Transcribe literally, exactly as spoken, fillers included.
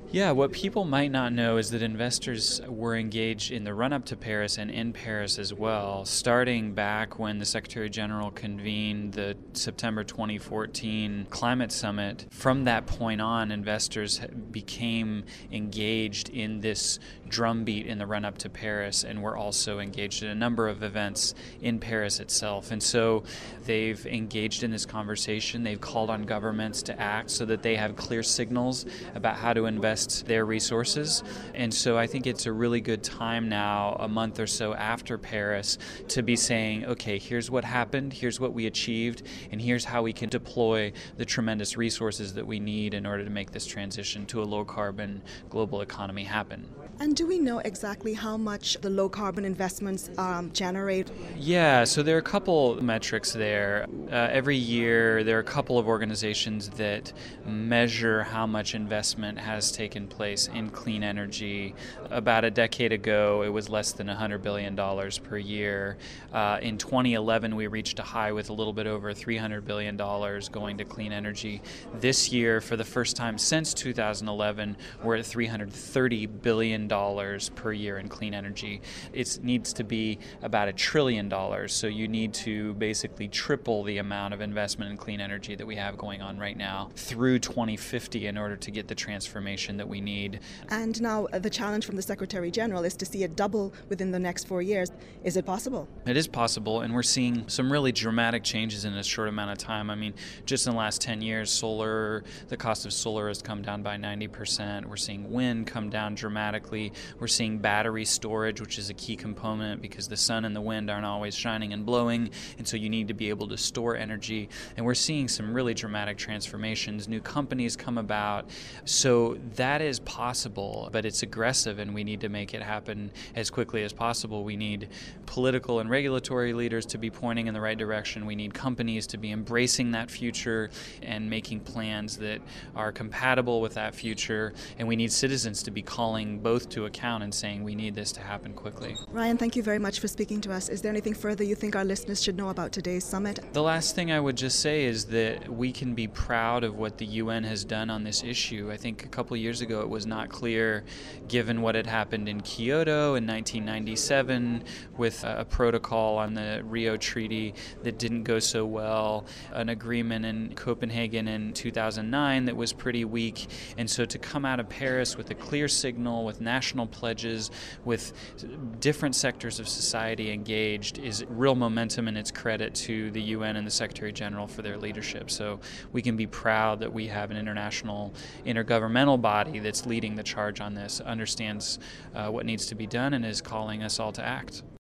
Yeah, what people might not know is that investors were engaged in the run up to Paris and in Paris as well, starting back when the Secretary General convened the September twenty fourteen climate summit. From that point on, investors became engaged in this drumbeat in the run up to Paris and were also engaged in a number of events in Paris itself. And so they've engaged in this conversation. They've called on governments to act so that they have clear signals about how to invest their resources. And so I think it's a really good time now, a month or so after Paris, to be saying, okay, here's what happened, here's what we achieved, and here's how we can deploy the tremendous resources that we need in order to make this transition to a low-carbon global economy happen. And do we know exactly how much the low-carbon investments um, generate? Yeah, so there are a couple metrics there. Uh, every year, there are a couple of organizations that measure how much investment has taken place in clean energy. About a decade ago, it was less than one hundred billion dollars per year. Uh, in twenty eleven, we reached a high with a little bit over three hundred billion dollars going to clean energy. This year, for the first time since two thousand eleven, we're at three hundred thirty billion dollars per year in clean energy. It needs to be about a trillion dollars, so you need to basically triple the amount of investment in clean energy that we have going on right now through twenty fifty in order to get the transformation that we need. And now uh, the challenge from the Secretary General is to see it double within the next four years. Is it possible? It is possible, and we're seeing some really dramatic changes in a short amount of time. I mean, just in the last ten years, solar, the cost of solar has come down by ninety percent. We're seeing wind come down dramatically. We're seeing battery storage, which is a key component because the sun and the wind aren't always shining and blowing, and so you need to be able to store energy. And we're seeing some really dramatic transformations. New companies come about. So that is possible, but it's aggressive, and we need to make it happen as quickly as possible. We need political and regulatory leaders to be pointing in the right direction. We need companies to be embracing that future and making plans that are compatible with that future. And we need citizens to be calling both to account and saying we need this to happen quickly. Ryan, thank you very much for speaking to us. Is there anything further you think our listeners should know about today's summit? The last thing I would just say is that we can be proud of what the U N has done on this issue. I think a couple of years ago it was not clear, given what had happened in Kyoto in nineteen ninety-seven with a protocol on the Rio Treaty that didn't go so well, an agreement in Copenhagen in two thousand nine that was pretty weak. And so to come out of Paris with a clear signal, with national pledges, with different sectors of society engaged is real momentum, and it's credit to the U N and the Secretary General for their leadership. So we can be proud that we have an international intergovernmental body that's leading the charge on this, understands uh, what needs to be done, and is calling us all to act.